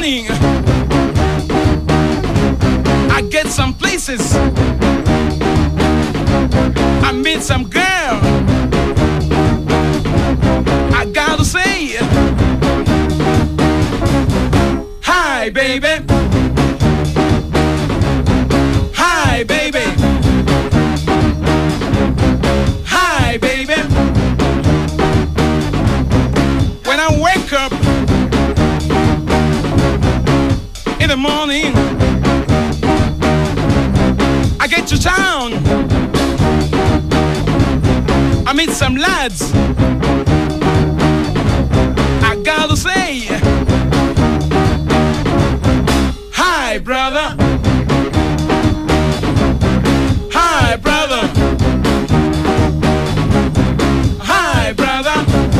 morning, I get some places. I meet some girl. I gotta say, hi, baby. Hi, baby. Hi, baby. When I wake up in the morning, I get to town. I meet some lads. I gotta say, hi, brother. Hi, brother. Hi, brother.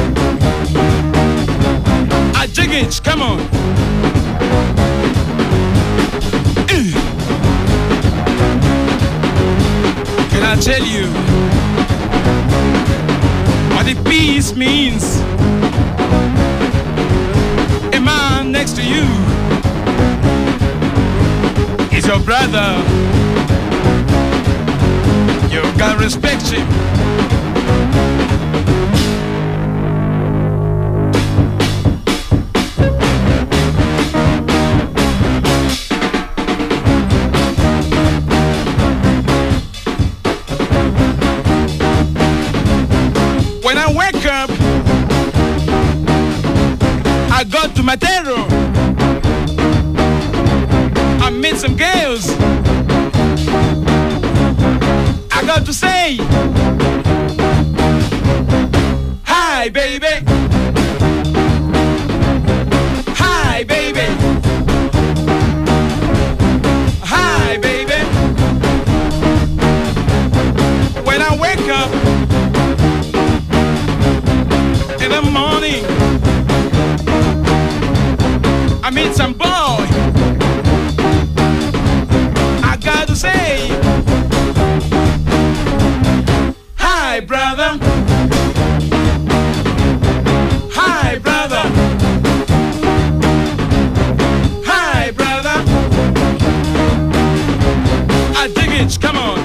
I dig it, come on. Can I tell you what the peace means? A man next to you is your brother. You gotta respect him. When I wake up, I go to Matero. I meet some girls. I got to say, hi, baby. Hi, baby. Hi, baby. When I wake up in the morning, I meet some boy. I got to say, hi, brother. Hi, brother. Hi, brother. I dig it, come on.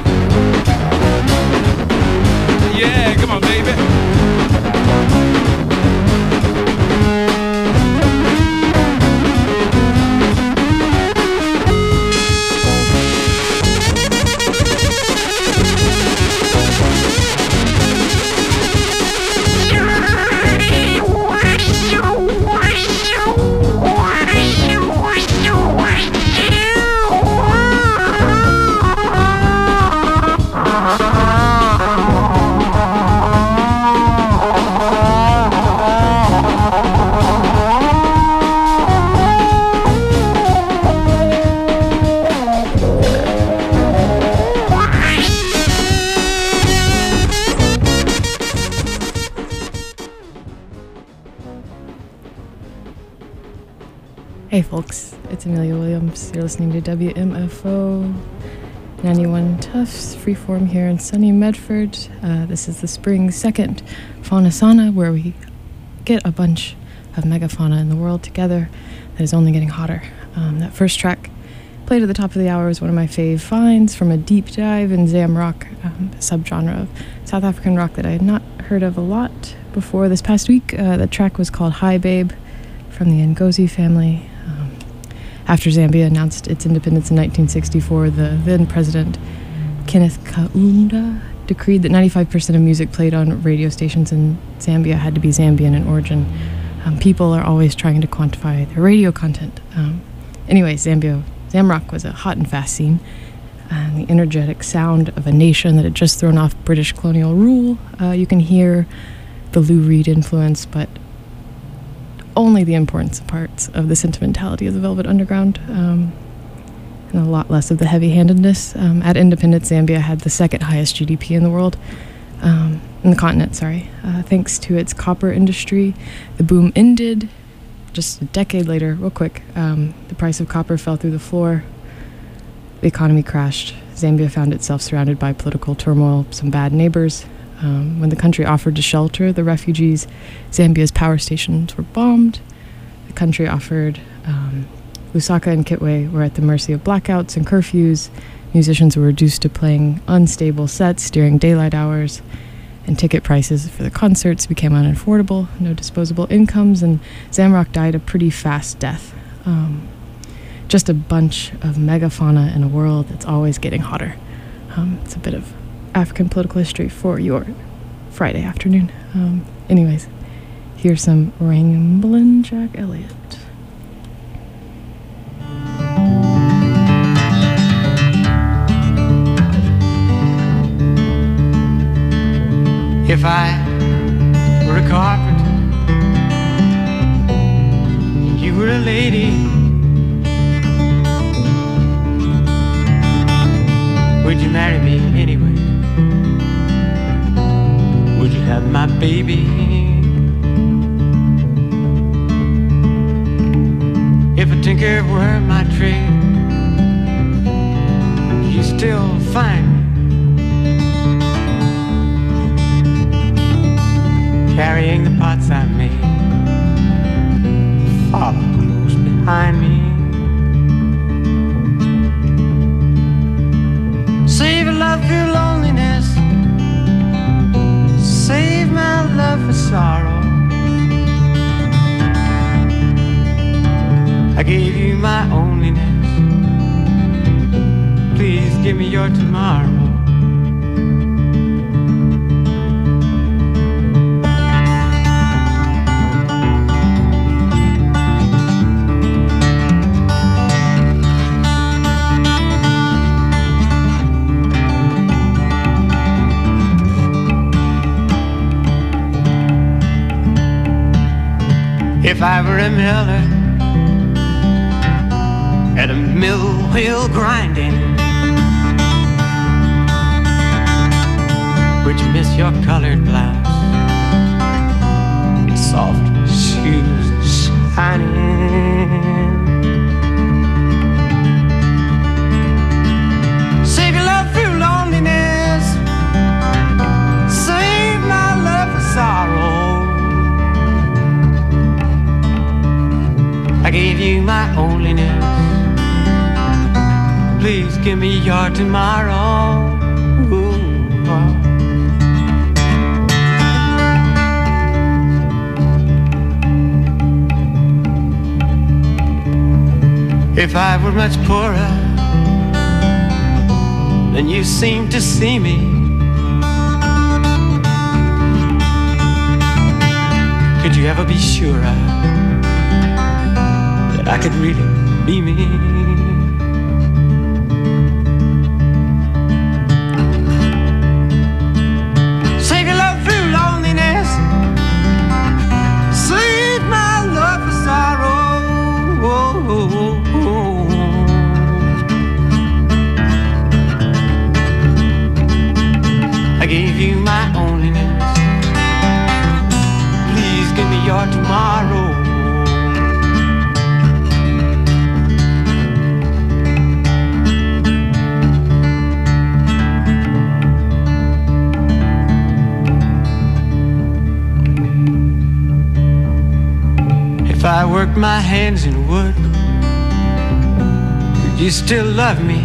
Yeah, come on, baby. Hey folks, it's Amelia Williams. You're listening to WMFO 91 Tufts, freeform here in sunny Medford. This is the spring second Fauna Sauna, where we get a bunch of megafauna in the world together that is only getting hotter. That first track played at the top of the hour is one of my fave finds from a deep dive in Zam rock, a subgenre of South African rock that I had not heard of a lot before this past week. The track was called Hi Babe from the Ngozi family. After Zambia announced its independence in 1964, the then president, Kenneth Kaunda, decreed that 95% of music played on radio stations in Zambia had to be Zambian in origin. People are always trying to quantify their radio content. Anyway, Zamrock was a hot and fast scene, and the energetic sound of a nation that had just thrown off British colonial rule. You can hear the Lou Reed influence, but only the important parts of the sentimentality of the Velvet Underground, and a lot less of the heavy-handedness. At independence, Zambia had the second highest GDP in the world, in the continent, thanks to its copper industry. The boom ended just a decade later, real quick. The price of copper fell through the floor. The economy crashed. Zambia found itself surrounded by political turmoil, some bad neighbors. When the country offered to shelter the refugees, Zambia's power stations were bombed. The country offered Lusaka and Kitwe were at the mercy of blackouts and curfews. Musicians were reduced to playing unstable sets during daylight hours, and ticket prices for the concerts became unaffordable, no disposable incomes, and Zamrock died a pretty fast death. Just a bunch of megafauna in a world that's always getting hotter. It's a bit of African political history for your Friday afternoon. Anyways, here's some Ramblin' Jack Elliott. If I were a carpenter and you were a lady, would you marry me anyway? Would you have my baby? If a tinker were my trade, you still find me carrying the pots I made, follow close behind me. Save your love through loneliness, save my love for sorrow. I gave you my onlyness, please give me your tomorrow. If I were a miller at a mill wheel grinding, would you miss your colored blouse and soft shoes shining? Save your love through loneliness, save my love for sorrow. I gave you my onlyness, please give me your tomorrow. Ooh. If I were much poorer than you seem to see me, could you ever be sure I could really be me? Save your love through loneliness, save my love for sorrow. I gave you my onlyness, please give me your tomorrow. If I worked my hands in wood, would you still love me?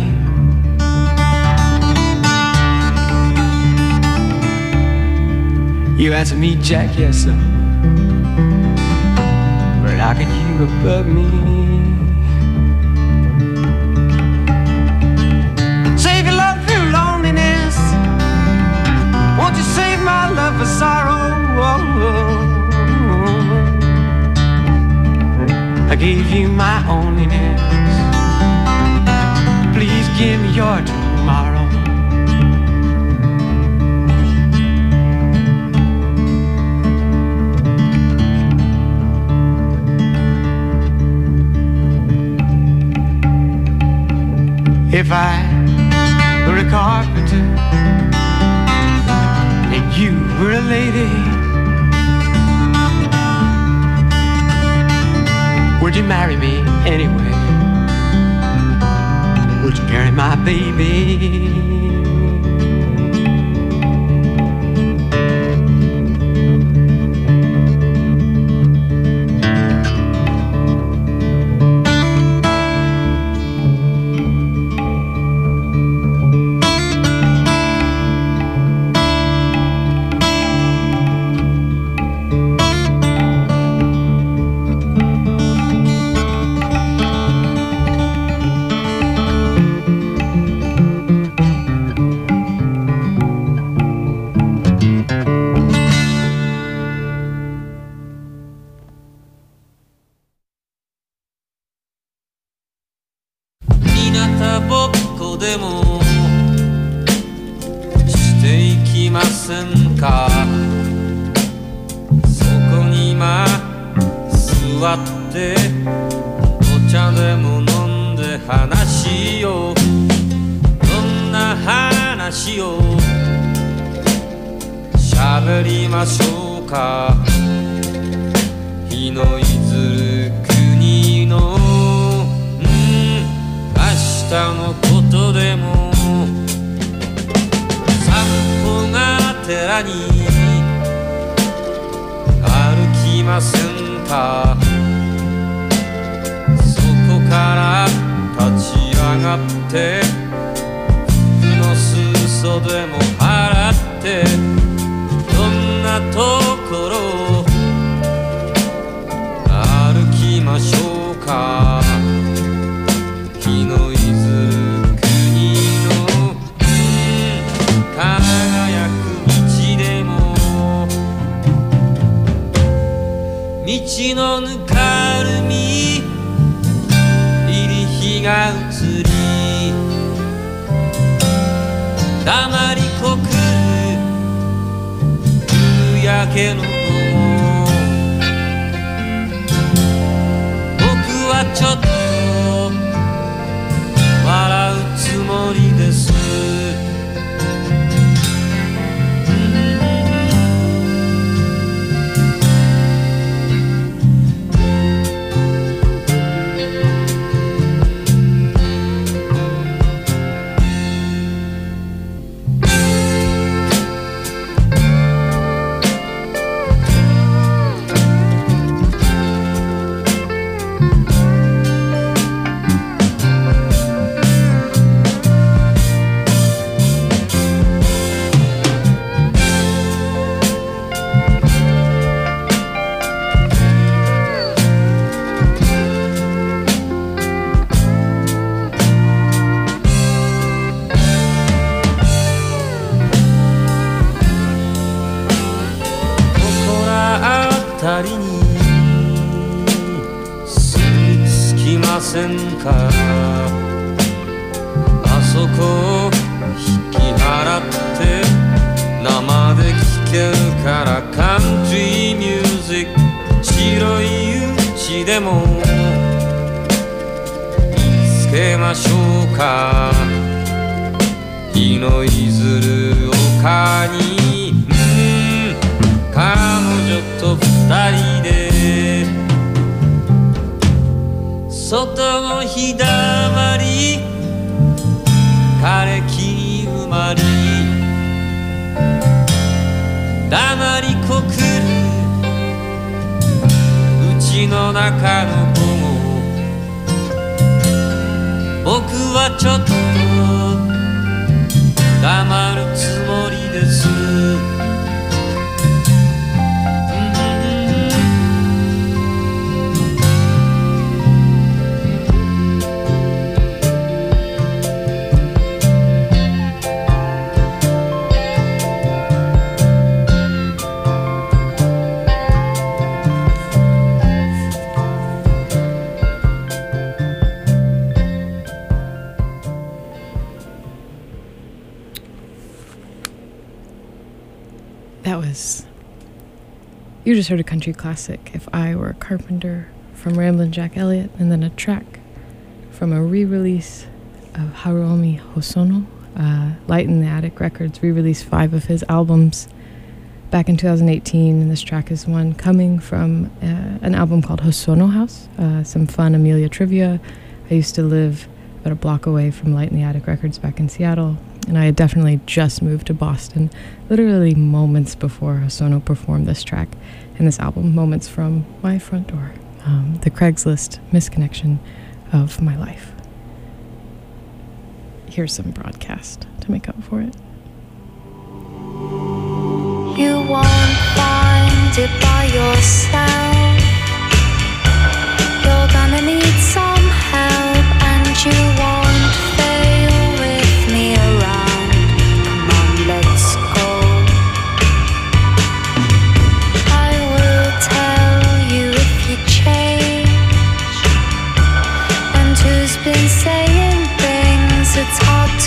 You answer me, Jack, yes sir, but how can you above me? Save your love through loneliness, won't you save my love for sorrow? I gave you my onlyness, please give me your tomorrow. If I were a carpenter and you were a lady, would you marry me anyway? Would you carry my baby? でもしていきませんか。そこに今座ってお茶でも飲んで話を、どんな話を喋りましょうか。日の出る国の、明日のことでも、散歩がてらに歩きませんか。そこから立ち上がって服の裾でも払って、どんなところを歩きましょうか。日の出る国の、輝く道でも、道のぬかるみ入り日が移り、黙りこくる夕焼けの午後、僕はちょっと笑うつもりです。あそこを引き払って生で聴けるからカントリーミュージック、白いうちでも見つけましょうか。日の出る丘に、彼女と二人で外の日だまり枯れ木に埋まり、黙りこくるうちの中の午後、僕はちょっと黙るつもりです。 You just heard a country classic, If I Were a Carpenter, from Ramblin' Jack Elliott, and then a track from a re-release of Haruomi Hosono. Light in the Attic Records re-released 5 of his albums back in 2018, and this track is one coming from an album called Hosono House, some fun Amelia trivia. I used to live about a block away from Light in the Attic Records back in Seattle, and I had definitely just moved to Boston, literally moments before Hosono performed this track and this album, moments from my front door. The Craigslist misconnection of my life. Here's some broadcast to make up for it. You won't find it by yourself. You're gonna need some help, and you won't fail with me around. Come on, let's go. I will tell you if you change, and who's been saying things it's hard to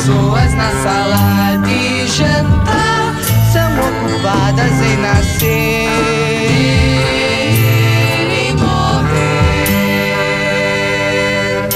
pessoas na sala de jantar são ocupadas em nascer e morrer.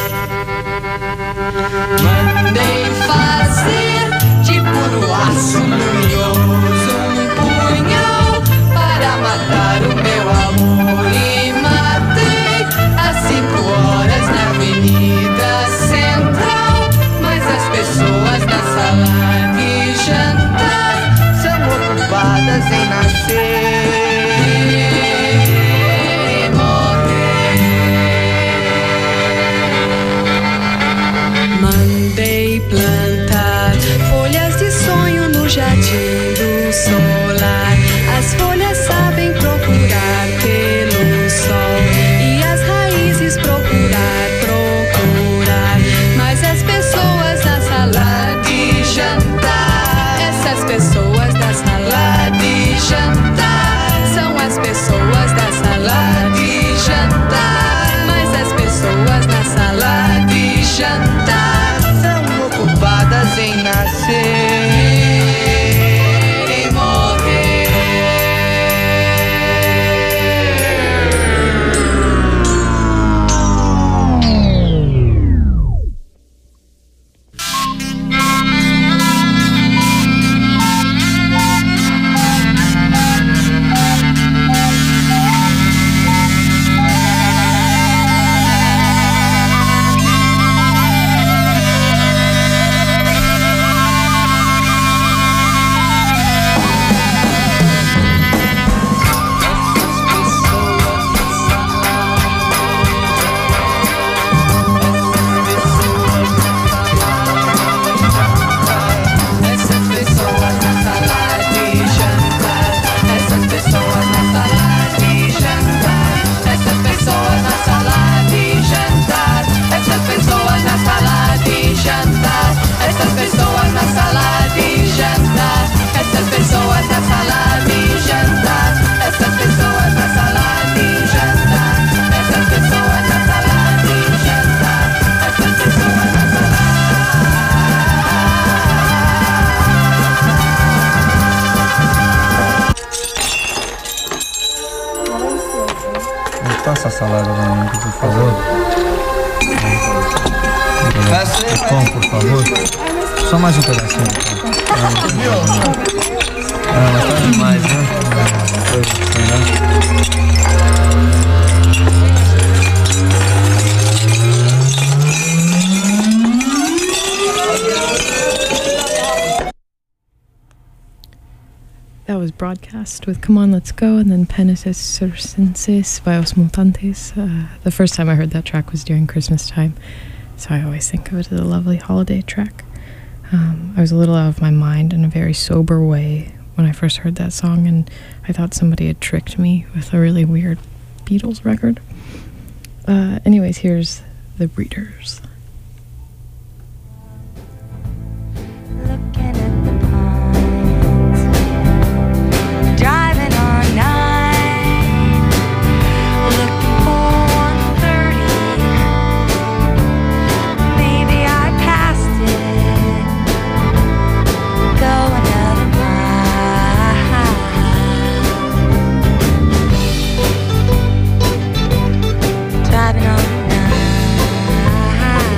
Mandei fazer de puro aço luminoso um punhal para matar o meu amor e matei às 5 horas na Avenida Central. Mas as pessoas na sala de jantar são ocupadas em nascer e morrer. Mandei plantar folhas de sonho no jardim do solar. As folhas sabem procurar pelo sol e as raízes procurar. Mas as pessoas na sala de jantar, essas pessoas da sala de jantar, são as pessoas da sala de jantar. Mas as pessoas na sala de jantar são ocupadas em nascer e morrer. Passa a salada pra mim, por favor. Pão, por favor. Só mais um pedacinho. Mas tá demais, né? That was Broadcast with Come On Let's Go, and then Peneses Circenses by Os Mutantes. The first time I heard that track was during Christmas time, so I always think of it as a lovely holiday track. I was a little out of my mind in a very sober way when I first heard that song, and I thought somebody had tricked me with a really weird Beatles record. Anyways, here's The Breeders. Looking at the pines, driving on 9, looking for 130. Maybe I passed it. Go another mile. Driving on 9.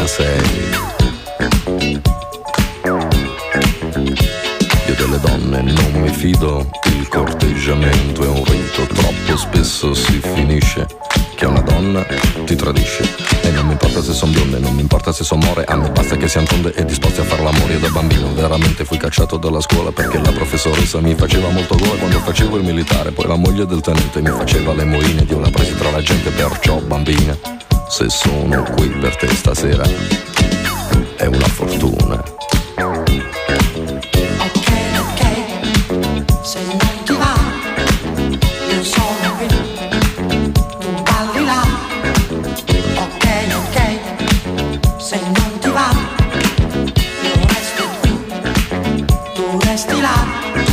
sei. Io delle donne non mi fido, il corteggiamento è un rito, troppo spesso si finisce che una donna ti tradisce. E non mi importa se son bionde, non mi importa se son more, a me basta che siano tonde e disposti a far l'amore. Io da bambino veramente fui cacciato dalla scuola perché la professoressa mi faceva molto gola quando facevo il militare. Poi la moglie del tenente mi faceva le moine ed io la presi tra la gente, perciò bambina, se sono qui per te stasera è una fortuna. Se non ti va, io sono qui, tu balli là. Ok, se non ti va, io resto qui, tu resti là.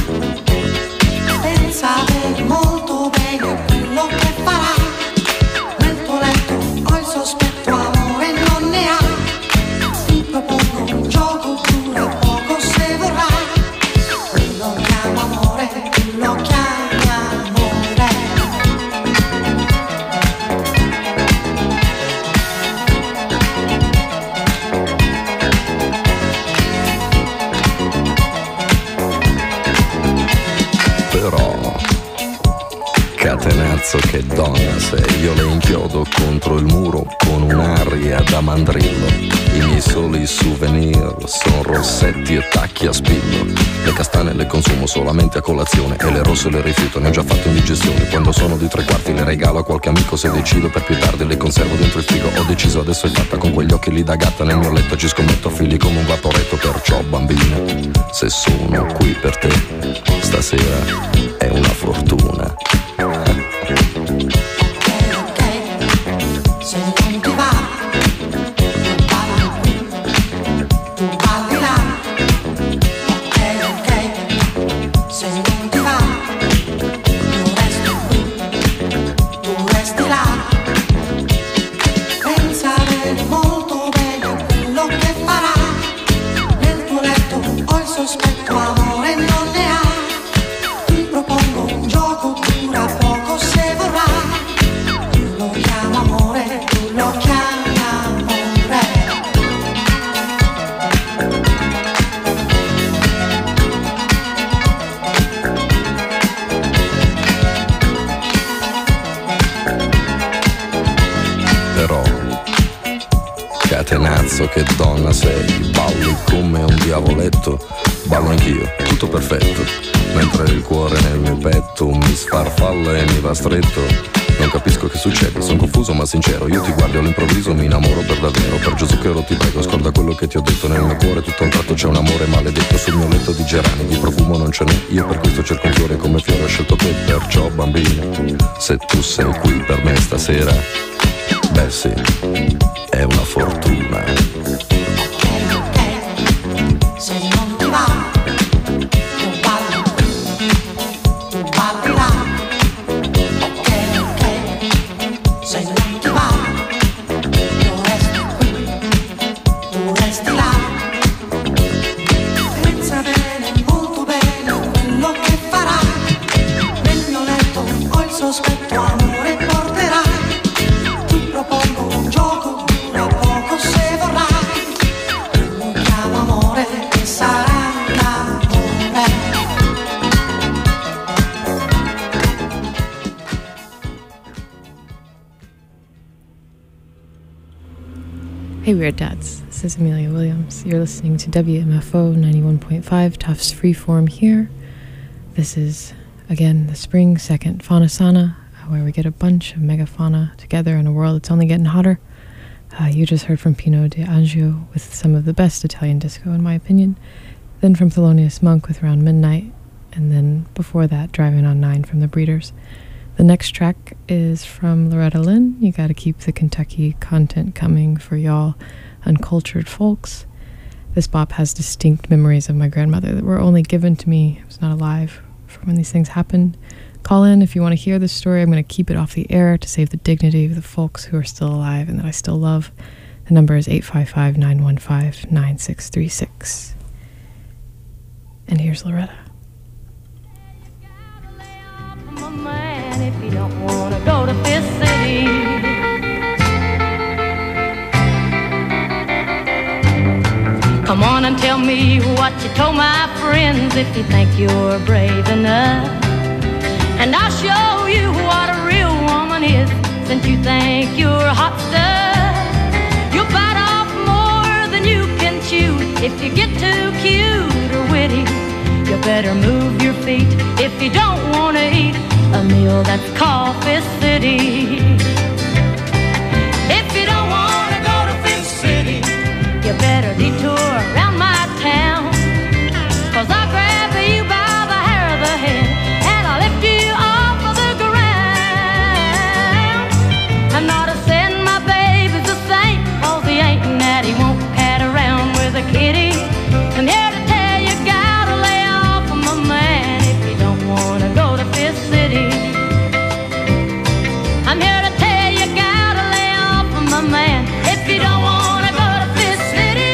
Pensate molto bene a quello che farai. Nel tuo letto ho il sospetto, amore non ne ha. Ti propongo un gioco, dura poco se vorrai. Lo chiamo amore, lo chiami amore. Però catenazzo che donna sei, io le inchiodo contro il muro con un'aria da mandrillo. I miei soli souvenir son rossetti e tacchi a spillo. Le castane le consumo solamente a colazione e le rosse le rifiuto, ne ho già fatto indigestione. Quando sono di 3/4 le regalo a qualche amico, se decido per più tardi le conservo dentro il frigo. Ho deciso, adesso è fatta, con quegli occhi lì da gatta nel mio letto ci scommetto fili come un vaporetto. Perciò bambina, se sono qui per te stasera è una fortuna. Se non ti va, io ballo qui, tu balli là. Ok, se non ti va, io resto qui, tu resti là. Pensare molto bene a quello che farai. Nel tuo letto ho il sospetto, amore non ne ha. Ti propongo un gioco, dura poco se vorrai. Io lo chiamo amore, tu lo chiami amore. Però catenazzo che donna sei, balli come un diavoletto, ballo anch'io, tutto perfetto, mentre il cuore nel mio petto mi sfarfalla e mi va stretto. Non capisco che succede, sono confuso ma sincero. Io ti guardo all'improvviso, mi innamoro per davvero. Per Gesù che ti prego, scorda quello che ti ho detto. Nel mio cuore tutto a un tratto c'è un amore maledetto. Sul mio letto di gerani, di profumo non ce n'è. Io per questo cerco un fiore come fiore, ho scelto te. Perciò bambina, se tu sei qui per me stasera, beh sì, è una fortuna. Ok, se non ti va, io ballo qui, tu balli là. Ok, se non ti va, io resto qui, tu resti là. Pensa bene, molto bene a quello che farai. Nel mio letto ho il sospetto, amore porterai. Ti propongo un gioco, dura poco se vorrai. Lo chiamo amore e sarà l'amore. Hey Weird Dads, this is Amelia Williams. You're listening to WMFO 91.5 Tufts Freeform here. This is, again, the spring second Fauna Sana, where we get a bunch of megafauna together in a world that's only getting hotter. You just heard from Pino De Angio with some of the best Italian disco, in my opinion. Then from Thelonious Monk with Around Midnight. And then before that, Driving on 9 from The Breeders. The next track is from Loretta Lynn. You gotta keep the Kentucky content coming for y'all uncultured folks. This bop has distinct memories of my grandmother that were only given to me. I was not alive for when these things happened. Call in if you want to hear this story. I'm going to keep it off the air to save the dignity of the folks who are still alive and that I still love. The number is 855-915-9636. And here's Loretta. If you don't want to go to Fifth City, Come on and tell me what you told my friends if you think you're brave enough. And I'll show you what a real woman is, since you think you're hot stuff. You'll bite off more than you can chew if you get too cute or witty. You better move your feet if you don't want to eat a meal that's Coffee City. If you don't want to go to Fifth City, you better detour around my town, 'cause I'll grab you by the hair of the head and I'll lift you off of the ground. I'm not a saying my baby's a saint, 'cause he ain't, and that he won't pat around with a kitty. I'm here to tell you, gotta lay off of my man if you don't want to go to Fifth City. I'm here to tell you, gotta lay off of my man if you don't want to go to Fifth City.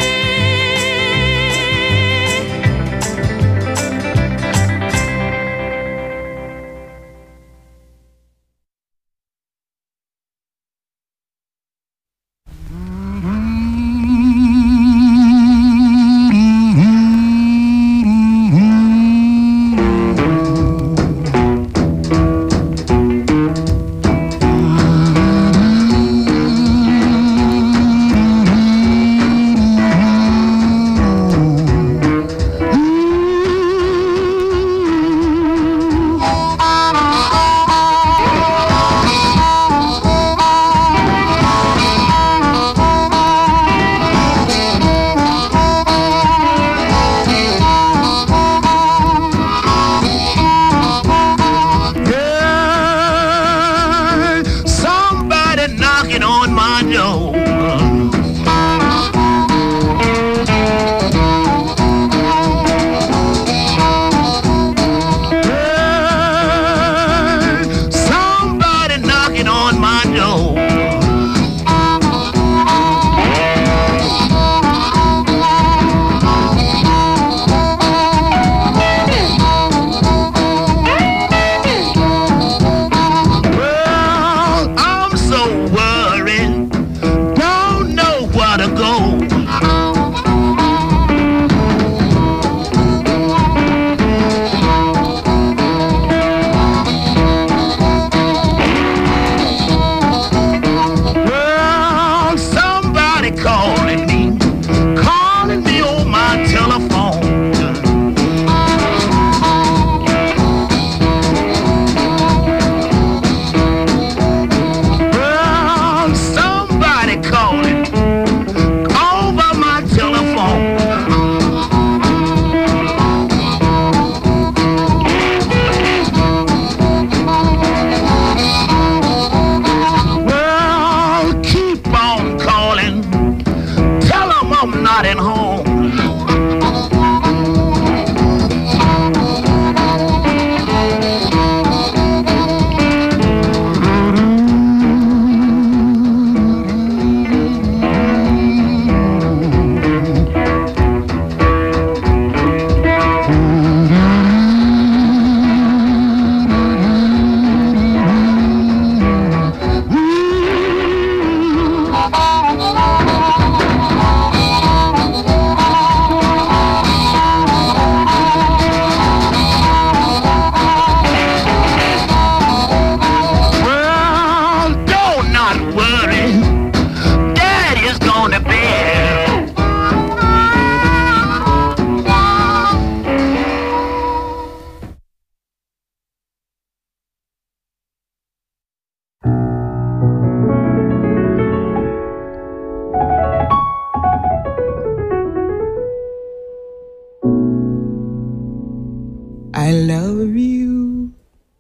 I love you,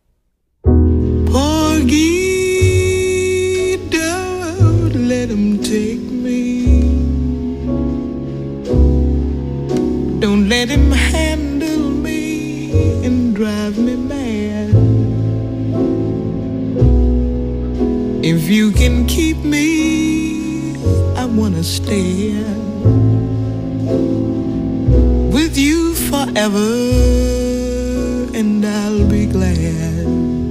Porgy, don't let him take me. Don't let him handle me and drive me mad. If you can keep me, I wanna stay with you forever. And I'll be glad.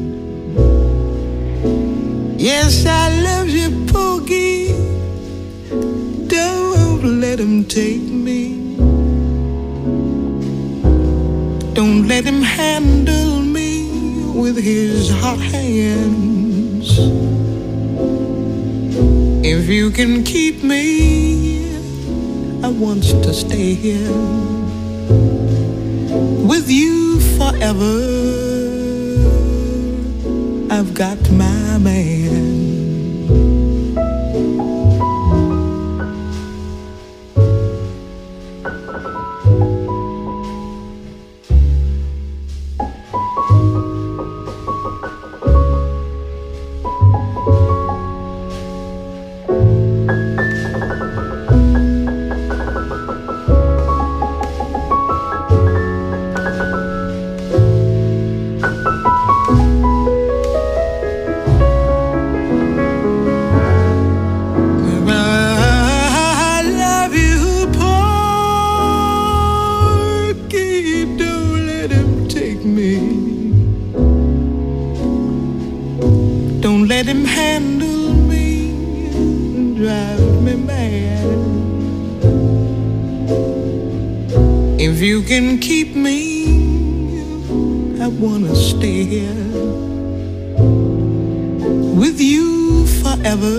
Yes, I love you, Porgy. Don't let him take me. Don't let him handle me with his hot hands. If you can keep me, I want to stay here with you forever. I've got my man. Let him handle me and drive me mad. If you can keep me, I wanna stay here with you forever.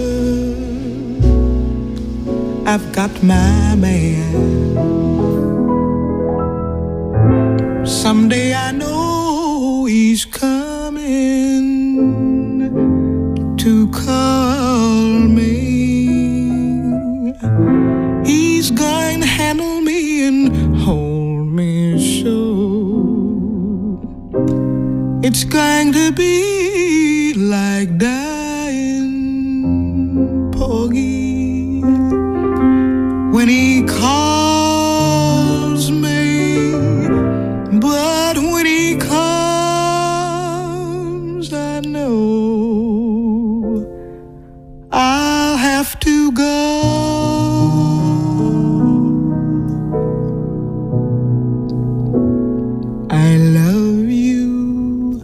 I've got my man. Someday I know he's coming to call me. He's going to handle me and hold me so. It's going to be like dying, Porgy, when he calls me. But when he comes, I know I'll have to go. I love you,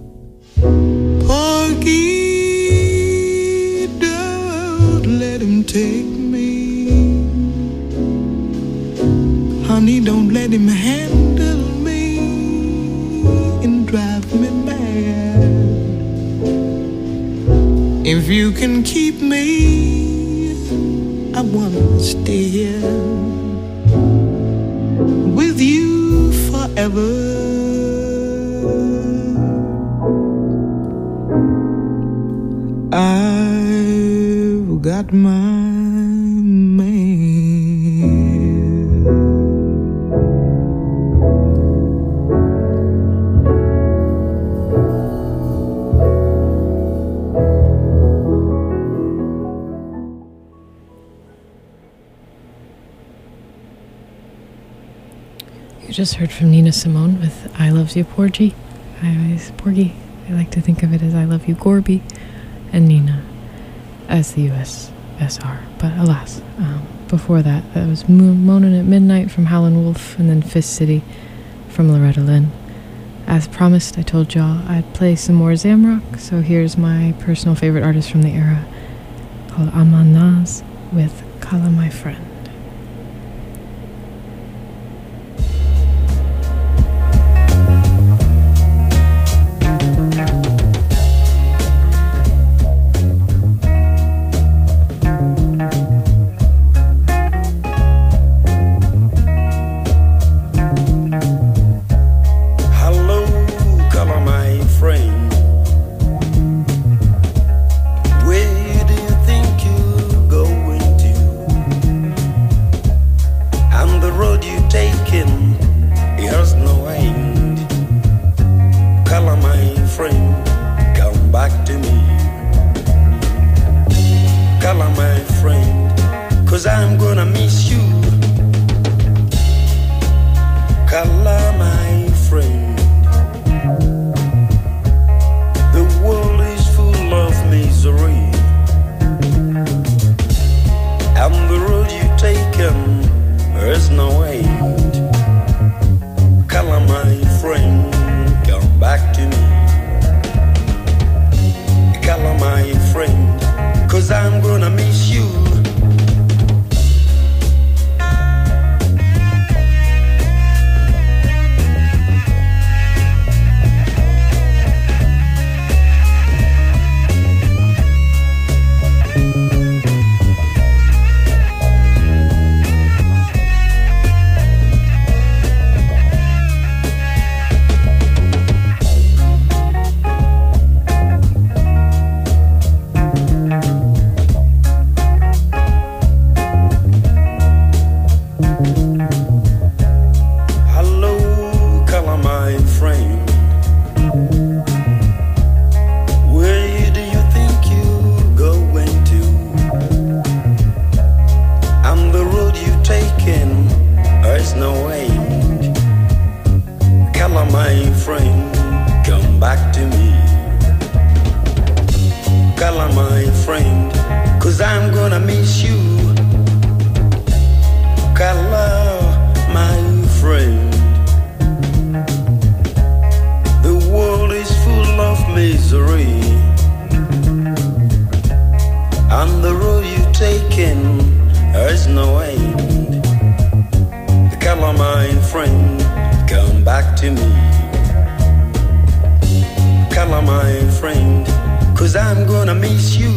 Porgy. Don't let him take me. Honey, don't let him handle me and drive me mad. If you can keep me, I wanna stay here with you forever. I've got my man. You just heard from Nina Simone with I Love You, Porgy. Porgy. I like to think of it as I Love You, Gorby, and Nina as the USSR. But alas, before that was Moanin' at Midnight from Howlin' Wolf, and then Fist City from Loretta Lynn. As promised, I told y'all I'd play some more Zamrock, so here's my personal favorite artist from the era, called Aman Naz with Kala My Friend. to me. Come my friend, 'cause I'm gonna miss you.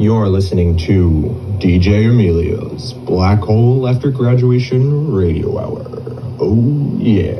You're listening to DJ Emilio's Black Hole After Graduation Radio Hour. Oh, yeah.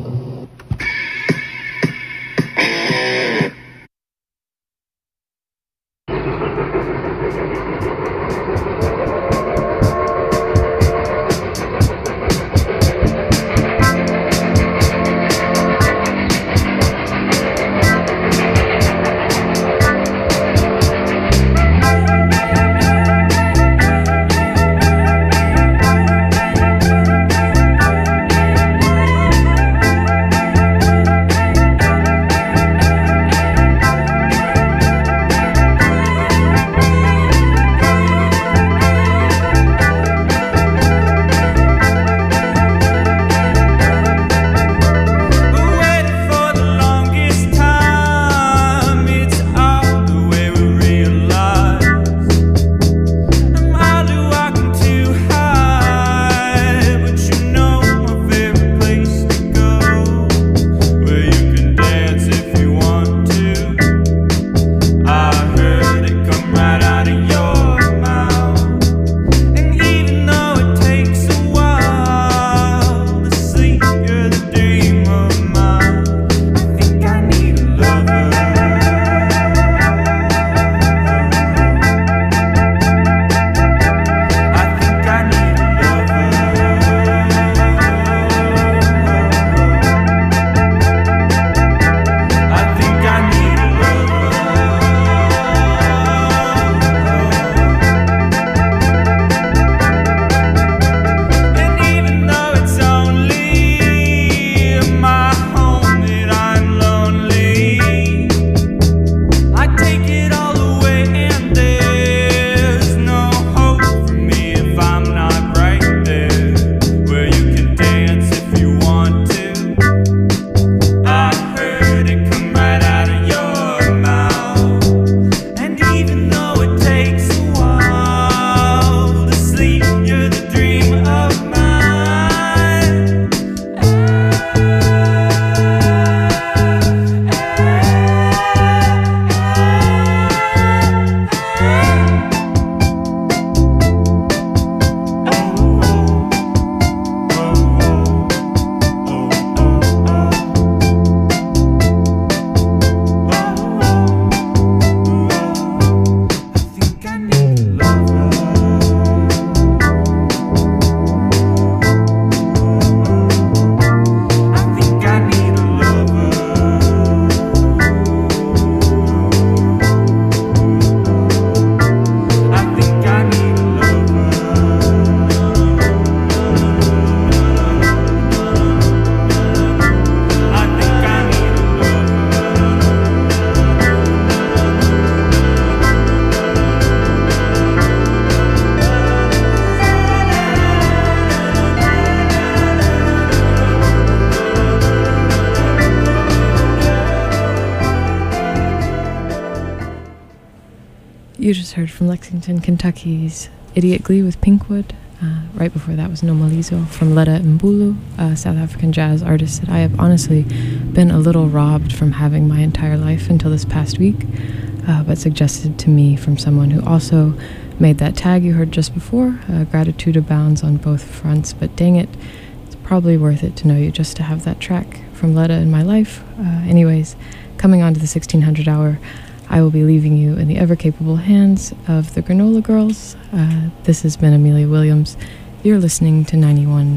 You just heard from Lexington, Kentucky's Idiot Glee with Pinkwood. Right before that was Nomalizo from Letta Mbulu, a South African jazz artist that I have honestly been a little robbed from having my entire life until this past week, but suggested to me from someone who also made that tag you heard just before. Gratitude abounds on both fronts, but dang it, it's probably worth it to know you just to have that track from Letta in my life. Anyways, coming on to the 1600 hour, I will be leaving you in the ever-capable hands of the Granola Girls. This has been Amelia Williams. You're listening to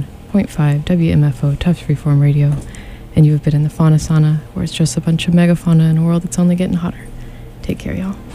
91.5 WMFO Tufts Freeform Radio, and you have been in the Fauna Sauna, where it's just a bunch of megafauna in a world that's only getting hotter. Take care, y'all.